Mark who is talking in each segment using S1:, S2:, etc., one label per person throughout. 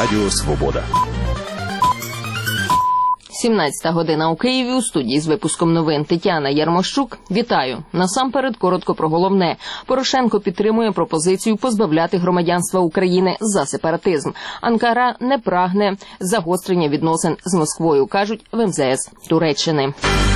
S1: Радіо Свобода.
S2: 17 година у Києві. У студії з випуском новин Тетяна Ярмощук. Вітаю. Насамперед коротко про головне. Порошенко підтримує пропозицію позбавляти громадянства України за сепаратизм. Анкара не прагне загострення відносин з Москвою, кажуть в МЗС Туреччини.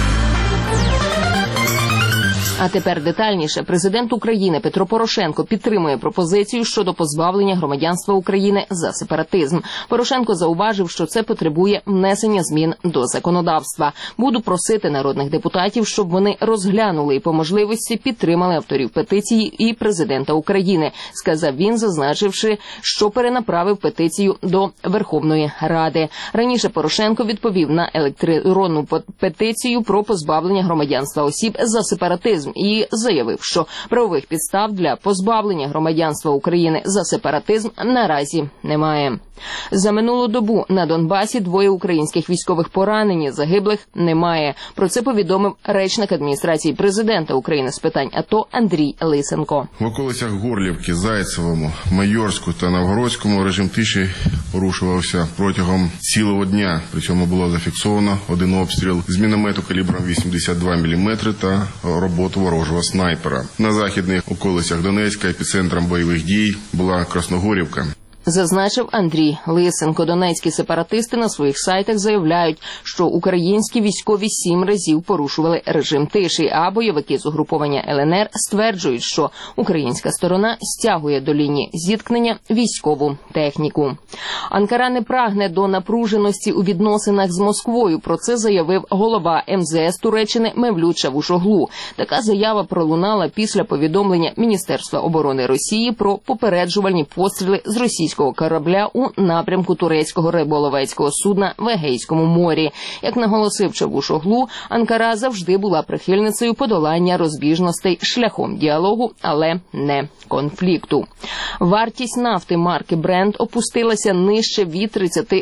S2: А тепер детальніше. Президент України Петро Порошенко підтримує пропозицію щодо позбавлення громадянства України за сепаратизм. Порошенко зауважив, що це потребує внесення змін до законодавства. Буду просити народних депутатів, щоб вони розглянули і по можливості підтримали авторів петиції і президента України, сказав він, зазначивши, що перенаправив петицію до Верховної Ради. Раніше Порошенко відповів на електронну петицію про позбавлення громадянства осіб за сепаратизм і заявив, що правових підстав для позбавлення громадянства України за сепаратизм наразі немає. За минулу добу на Донбасі 2 українських військових поранені, загиблих немає. Про це повідомив речник адміністрації президента України з питань АТО Андрій Лисенко.
S3: В околицях Горлівки, Зайцевому, Майорську та Новгородському режим тиші порушувався протягом цілого дня. Причому було зафіксовано 1 обстріл з міномету калібром 82 мм та роботу ворожого снайпера. На західних околицях Донецька епіцентром бойових дій була Красногорівка.
S2: Зазначив Андрій Лисенко. Донецькі сепаратисти на своїх сайтах заявляють, що українські військові 7 разів порушували режим тиші, а бойовики з угруповання ЛНР стверджують, що українська сторона стягує до лінії зіткнення військову техніку. Анкара не прагне до напруженості у відносинах з Москвою. Про це заявив голова МЗС Туреччини Мевлют Чавушоглу. Така заява пролунала після повідомлення Міністерства оборони Росії про попереджувальні постріли з російського корабля у напрямку турецького риболовецького судна в Егейському морі. Як наголосив Чавушоглу, Анкара завжди була прихильницею подолання розбіжностей шляхом діалогу, але не конфлікту. Вартість нафти марки Brent опустилася нижче від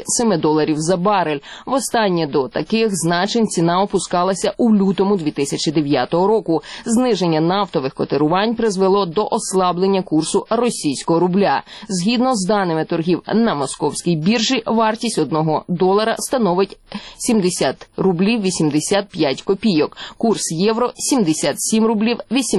S2: $37 за барель. Востаннє до таких значень ціна опускалася у лютому 2009 року. Зниження нафтових котирувань призвело до ослаблення курсу російського рубля. Згідно з даними торгів на московській біржі, вартість $1 становить 70 рублів 85 копійок. Курс євро – 77 рублів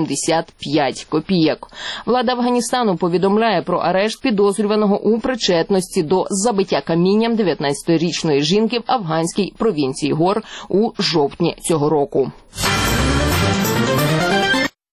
S2: 85 копійок. Влада Афганістану повідомляє про арешт підозрюваного у причетності до забиття камінням 19-річної жінки в афганській провінції Гор у жовтні цього року.